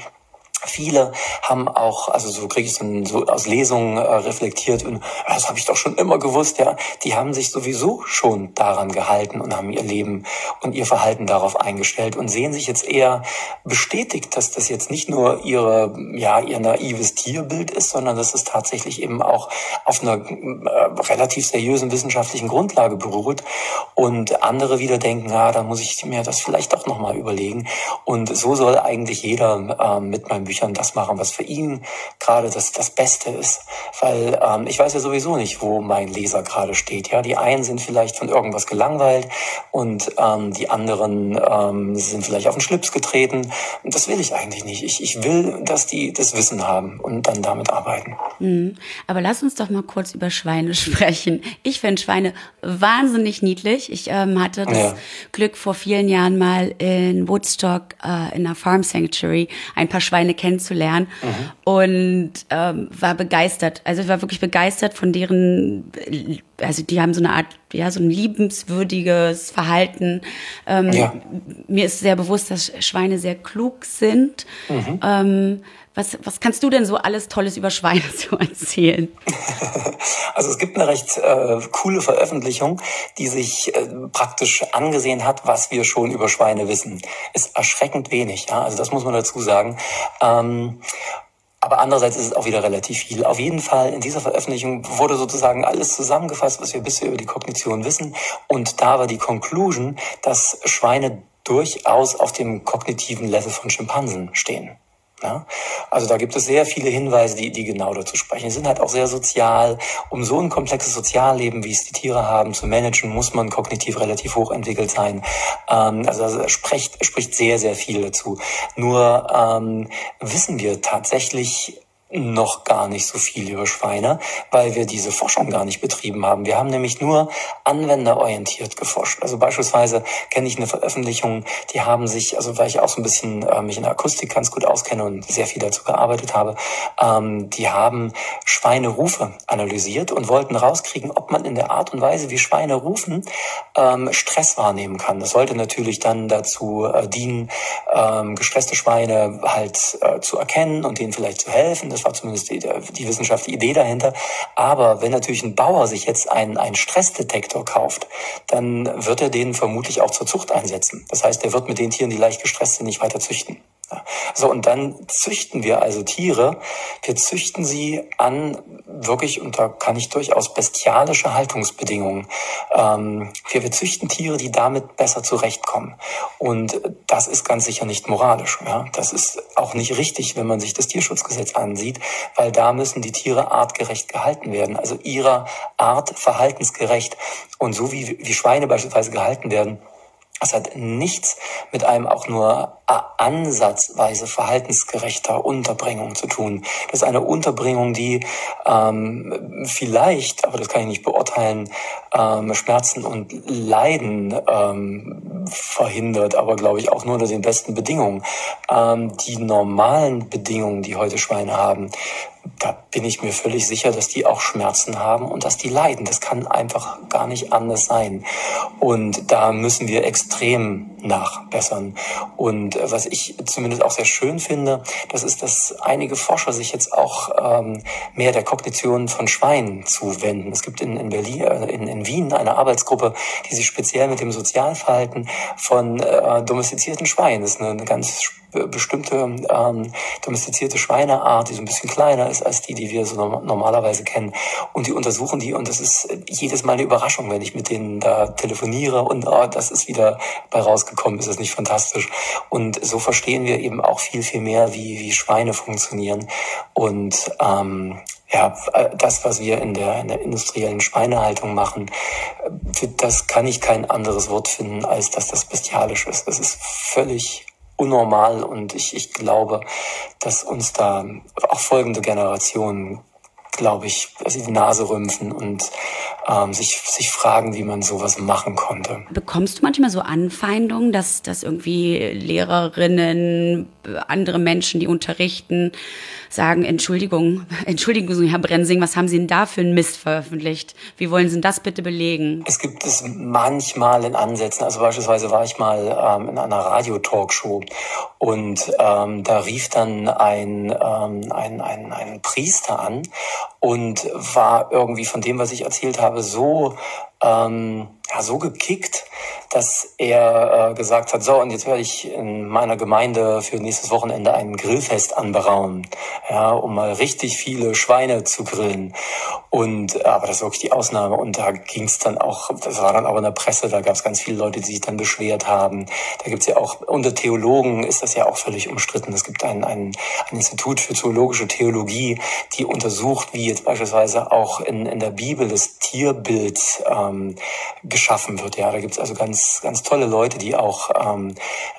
Viele haben auch, also so kriege ich es dann so aus Lesungen äh, reflektiert und ja, das habe ich doch schon immer gewusst, ja. Die haben sich sowieso schon daran gehalten und haben ihr Leben und ihr Verhalten darauf eingestellt und sehen sich jetzt eher bestätigt, dass das jetzt nicht nur ihre, ja, ihr naives Tierbild ist, sondern dass es tatsächlich eben auch auf einer äh, relativ seriösen wissenschaftlichen Grundlage beruht. Und andere wieder denken, ja, da muss ich mir das vielleicht doch nochmal überlegen. Und so soll eigentlich jeder äh, mit meinem Büchern das machen, was für ihn gerade das, das Beste ist. Weil ähm, ich weiß ja sowieso nicht, wo mein Leser gerade steht. Ja, die einen sind vielleicht von irgendwas gelangweilt und ähm, die anderen ähm, sind vielleicht auf den Schlips getreten. Und das will ich eigentlich nicht. Ich, ich will, dass die das Wissen haben und dann damit arbeiten. Mhm. Aber lass uns doch mal kurz über Schweine sprechen. Ich finde Schweine wahnsinnig niedlich. Ich ähm, hatte das ja. Glück, vor vielen Jahren mal in Woodstock äh, in einer Farm Sanctuary ein paar Schweine kennenzulernen mhm. und ähm, war begeistert. Also ich war wirklich begeistert von deren, also die haben so eine Art, ja, so ein liebenswürdiges Verhalten. Ähm, ja. Mir ist sehr bewusst, dass Schweine sehr klug sind. Mhm. Ähm, was, was kannst du denn so alles Tolles über Schweine zu erzählen? Also es gibt eine recht äh, coole Veröffentlichung, die sich äh, praktisch angesehen hat, was wir schon über Schweine wissen. Ist erschreckend wenig, ja, also das muss man dazu sagen. Ähm, aber andererseits ist es auch wieder relativ viel. Auf jeden Fall in dieser Veröffentlichung wurde sozusagen alles zusammengefasst, was wir bisher über die Kognition wissen. Und da war die Conclusion, dass Schweine durchaus auf dem kognitiven Level von Schimpansen stehen. Ja, also da gibt es sehr viele Hinweise, die, die genau dazu sprechen. Die sind halt auch sehr sozial. Um so ein komplexes Sozialleben, wie es die Tiere haben, zu managen, muss man kognitiv relativ hoch entwickelt sein. Ähm, also das spricht, spricht sehr, sehr viel dazu. Nur ähm, wissen wir tatsächlich noch gar nicht so viel über Schweine, weil wir diese Forschung gar nicht betrieben haben. Wir haben nämlich nur anwenderorientiert geforscht. Also beispielsweise kenne ich eine Veröffentlichung, die haben sich, also weil ich auch so ein bisschen äh, mich in der Akustik ganz gut auskenne und sehr viel dazu gearbeitet habe, ähm, die haben Schweinerufe analysiert und wollten rauskriegen, ob man in der Art und Weise, wie Schweine rufen, ähm, Stress wahrnehmen kann. Das sollte natürlich dann dazu äh, dienen, ähm, gestresste Schweine halt äh, zu erkennen und denen vielleicht zu helfen. Das war zumindest die, die wissenschaftliche Idee dahinter. Aber wenn natürlich ein Bauer sich jetzt einen, einen Stressdetektor kauft, dann wird er den vermutlich auch zur Zucht einsetzen. Das heißt, er wird mit den Tieren, die leicht gestresst sind, nicht weiter züchten. So, und dann züchten wir also Tiere. Wir züchten sie an wirklich, und da kann ich durchaus bestialische Haltungsbedingungen. Ähm, wir, wir züchten Tiere, die damit besser zurechtkommen. Und das ist ganz sicher nicht moralisch. Ja? Das ist auch nicht richtig, wenn man sich das Tierschutzgesetz ansieht, weil da müssen die Tiere artgerecht gehalten werden. Also ihrer Art verhaltensgerecht. Und so wie, wie Schweine beispielsweise gehalten werden, das hat nichts mit einem auch nur ansatzweise verhaltensgerechter Unterbringung zu tun. Das ist eine Unterbringung, die ähm, vielleicht, aber das kann ich nicht beurteilen, ähm, Schmerzen und Leiden ähm, verhindert, aber glaube ich auch nur unter den besten Bedingungen. Ähm, die normalen Bedingungen, die heute Schweine haben, da bin ich mir völlig sicher, dass die auch Schmerzen haben und dass die leiden. Das kann einfach gar nicht anders sein. Und da müssen wir extrem nachbessern. Und was ich zumindest auch sehr schön finde, das ist, dass einige Forscher sich jetzt auch ähm, mehr der Kognition von Schweinen zuwenden. Es gibt in, in Berlin, äh, in, in Wien eine Arbeitsgruppe, die sich speziell mit dem Sozialverhalten von äh, domestizierten Schweinen, das ist eine, eine ganz bestimmte ähm, domestizierte Schweineart, die so ein bisschen kleiner ist als die, die wir so no- normalerweise kennen. Und die untersuchen die und das ist jedes Mal eine Überraschung, wenn ich mit denen da telefoniere und oh, das ist wieder bei rausgekommen, ist das nicht fantastisch. Und so verstehen wir eben auch viel, viel mehr, wie, wie Schweine funktionieren. Und ähm, ja, das, was wir in der, in der industriellen Schweinehaltung machen, für das kann ich kein anderes Wort finden, als dass das bestialisch ist. Das ist völlig unnormal und ich, ich glaube, dass uns da auch folgende Generationen, glaube ich, also die Nase rümpfen und ähm, sich, sich fragen, wie man sowas machen konnte. Bekommst du manchmal so Anfeindungen, dass, dass irgendwie Lehrerinnen, andere Menschen, die unterrichten, sagen, Entschuldigung, Entschuldigung, Herr Brensing, was haben Sie denn da für einen Mist veröffentlicht? Wie wollen Sie denn das bitte belegen? Es gibt es manchmal in Ansätzen, also beispielsweise war ich mal ähm, in einer Radio-Talkshow und ähm, da rief dann ein, ähm, ein, ein, ein Priester an und war irgendwie von dem, was ich erzählt habe, so ähm, ja, so gekickt, dass er äh, gesagt hat, so und jetzt werde ich in meiner Gemeinde für nächstes Wochenende ein Grillfest anberaumen, ja, um mal richtig viele Schweine zu grillen. Und aber das ist wirklich die Ausnahme und da ging es dann auch, das war dann auch in der Presse, da gab es ganz viele Leute, die sich dann beschwert haben. Da gibt es ja auch, unter Theologen ist das ja auch völlig umstritten. Es gibt ein, ein, ein Institut für zoologische Theologie, die untersucht, wie jetzt beispielsweise auch in, in der Bibel das Tierbild ähm, geschaffen wird. Ja, da gibt es also ganz, ganz tolle Leute, die auch ähm,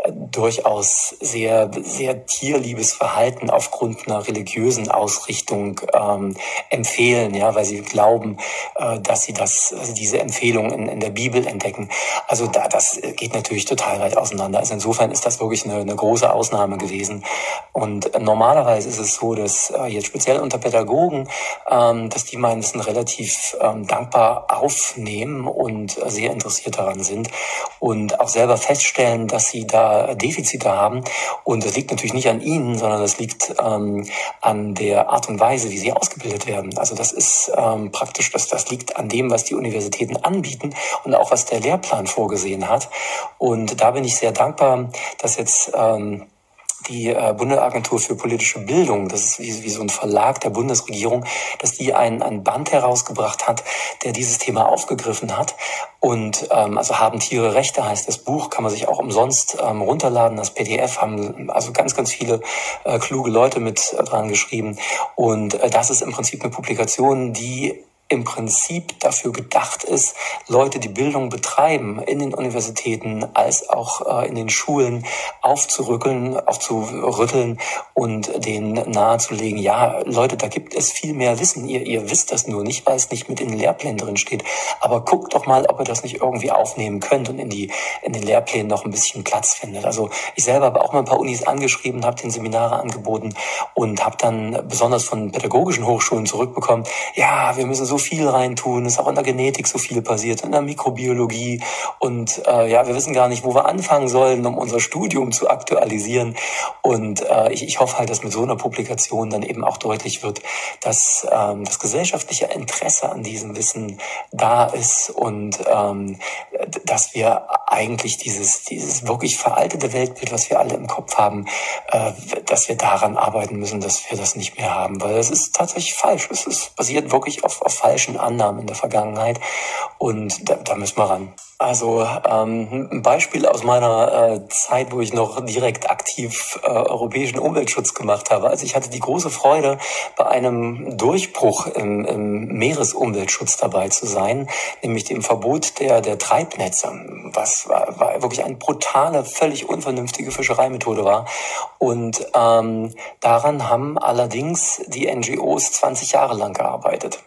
durchaus sehr, sehr tierliebes Verhalten aufgrund einer religiösen Ausrichtung ähm, empfehlen, ja, weil sie glauben, äh, dass sie das, also diese Empfehlung in, in der Bibel entdecken. Also da, das geht natürlich total weit auseinander. Also insofern ist das wirklich eine, eine große Ausnahme gewesen. Und normalerweise ist es so, dass äh, jetzt speziell unter Pädagogen, ähm, dass die meinen Wissen relativ ähm, dankbar aufnehmen und sehr interessiert daran sind und auch selber feststellen, dass sie da Defizite haben. Und das liegt natürlich nicht an ihnen, sondern das liegt ähm, an der Art und Weise, wie sie ausgebildet werden. Also das ist ähm, praktisch, das, das liegt an dem, was die Universitäten anbieten und auch was der Lehrplan vorgesehen hat. Und da bin ich sehr dankbar, dass jetzt ähm, die äh, Bundesagentur für politische Bildung, das ist wie, wie so ein Verlag der Bundesregierung, dass die ein, ein Band herausgebracht hat, der dieses Thema aufgegriffen hat. Und ähm, also haben Tiere Rechte heißt das Buch, kann man sich auch umsonst ähm, runterladen. Das P D F haben also ganz, ganz viele äh, kluge Leute mit äh, dran geschrieben. Und äh, das ist im Prinzip eine Publikation, die im Prinzip dafür gedacht ist, Leute, die Bildung betreiben, in den Universitäten als auch äh, in den Schulen aufzurückeln, aufzurütteln und denen nahezulegen, ja, Leute, da gibt es viel mehr Wissen. Ihr, ihr wisst das nur nicht, weil es nicht mit in den Lehrplänen drin steht. Aber guckt doch mal, ob ihr das nicht irgendwie aufnehmen könnt und in die in den Lehrplänen noch ein bisschen Platz findet. Also ich selber habe auch mal ein paar Unis angeschrieben, habe den Seminare angeboten und habe dann besonders von pädagogischen Hochschulen zurückbekommen, ja, wir müssen so viel reintun, ist auch in der Genetik so viel passiert, in der Mikrobiologie und äh, ja, wir wissen gar nicht, wo wir anfangen sollen, um unser Studium zu aktualisieren und äh, ich, ich hoffe halt, dass mit so einer Publikation dann eben auch deutlich wird, dass ähm, das gesellschaftliche Interesse an diesem Wissen da ist und ähm, dass wir eigentlich dieses, dieses wirklich veraltete Weltbild, was wir alle im Kopf haben, äh, dass wir daran arbeiten müssen, dass wir das nicht mehr haben, weil es ist tatsächlich falsch, es ist basiert wirklich auf, auf falschen Annahmen in der Vergangenheit und da, da müssen wir ran. Also ähm, ein Beispiel aus meiner äh, Zeit, wo ich noch direkt aktiv äh, europäischen Umweltschutz gemacht habe. Also ich hatte die große Freude, bei einem Durchbruch im, im Meeresumweltschutz dabei zu sein, nämlich dem Verbot der, der Treibnetze, was war, war wirklich eine brutale, völlig unvernünftige Fischereimethode war. Und ähm, daran haben allerdings die N G Os zwanzig Jahre lang gearbeitet.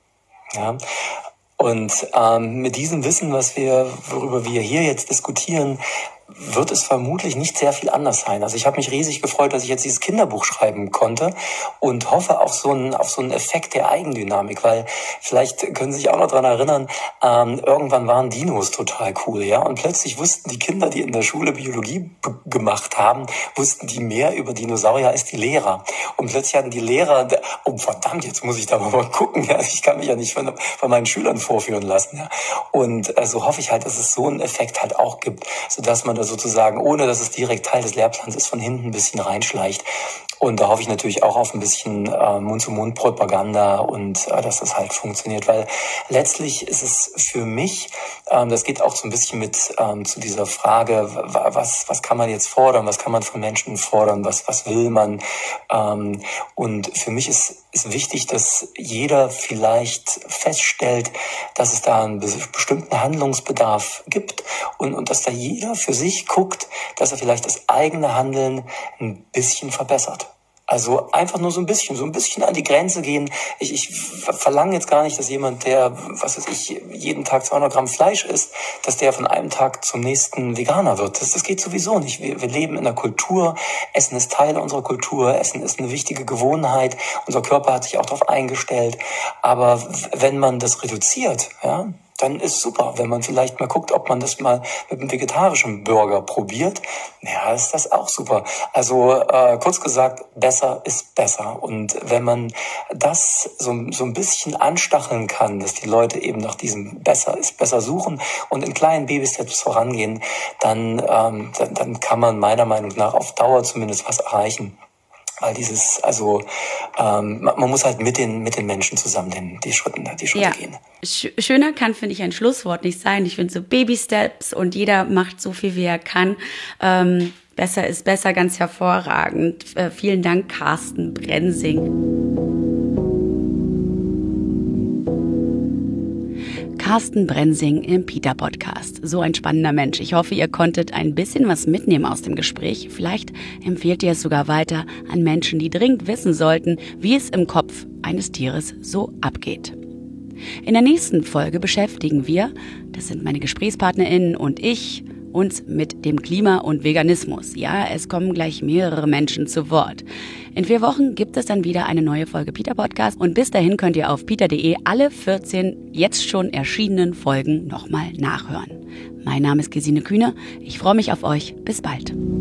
Ja. Und ähm, mit diesem Wissen, was wir, worüber wir hier jetzt diskutieren, wird es vermutlich nicht sehr viel anders sein. Also ich habe mich riesig gefreut, dass ich jetzt dieses Kinderbuch schreiben konnte und hoffe auf so einen, auf so einen Effekt der Eigendynamik, weil vielleicht können Sie sich auch noch dran erinnern, ähm, irgendwann waren Dinos total cool, ja, und plötzlich wussten die Kinder, die in der Schule Biologie b- gemacht haben, wussten die mehr über Dinosaurier als die Lehrer. Und plötzlich hatten die Lehrer, oh verdammt, jetzt muss ich da mal gucken, ja, ich kann mich ja nicht von, von meinen Schülern vorführen lassen, ja. Und äh, so hoffe ich halt, dass es so einen Effekt halt auch gibt, sodass man da sozusagen, ohne dass es direkt Teil des Lehrplans ist, von hinten ein bisschen reinschleicht. Und da hoffe ich natürlich auch auf ein bisschen äh, Mund-zu-Mund-Propaganda und äh, dass das halt funktioniert, weil letztlich ist es für mich, ähm, das geht auch so ein bisschen mit ähm, zu dieser Frage, was was kann man jetzt fordern, was kann man von Menschen fordern, was was will man, ähm, und für mich ist ist wichtig, dass jeder vielleicht feststellt, dass es da einen bestimmten Handlungsbedarf gibt und und dass da jeder für sich guckt, dass er vielleicht das eigene Handeln ein bisschen verbessert. Also einfach nur so ein bisschen, so ein bisschen an die Grenze gehen. Ich, ich verlange jetzt gar nicht, dass jemand, der, was weiß ich, jeden Tag zweihundert Gramm Fleisch isst, dass der von einem Tag zum nächsten Veganer wird. Das, das geht sowieso nicht. Wir, wir leben in einer Kultur. Essen ist Teil unserer Kultur. Essen ist eine wichtige Gewohnheit. Unser Körper hat sich auch darauf eingestellt. Aber wenn man das reduziert, ja, dann ist super. Wenn man vielleicht mal guckt, ob man das mal mit einem vegetarischen Burger probiert, ja, ist das auch super. Also äh, kurz gesagt, besser ist besser. Und wenn man das so, so ein bisschen anstacheln kann, dass die Leute eben nach diesem besser ist besser suchen und in kleinen Babysteps vorangehen, dann, ähm, dann, dann kann man meiner Meinung nach auf Dauer zumindest was erreichen. Weil dieses, also ähm, man muss halt mit den mit den Menschen zusammen den, die Schritte, die Schritte ja. gehen. Schöner kann, finde ich, ein Schlusswort nicht sein. Ich finde so Baby-Steps und jeder macht so viel, wie er kann. Ähm, besser ist besser, ganz hervorragend. Äh, vielen Dank, Carsten Brensing. Carsten Brensing im Peter-Podcast. So ein spannender Mensch. Ich hoffe, ihr konntet ein bisschen was mitnehmen aus dem Gespräch. Vielleicht empfehlt ihr es sogar weiter an Menschen, die dringend wissen sollten, wie es im Kopf eines Tieres so abgeht. In der nächsten Folge beschäftigen wir, das sind meine GesprächspartnerInnen und ich, uns mit dem Klima und Veganismus. Ja, es kommen gleich mehrere Menschen zu Wort. In vier Wochen gibt es dann wieder eine neue Folge Peter Podcast und bis dahin könnt ihr auf peter punkt de alle vierzehn jetzt schon erschienenen Folgen nochmal nachhören. Mein Name ist Gesine Kühne. Ich freue mich auf euch. Bis bald.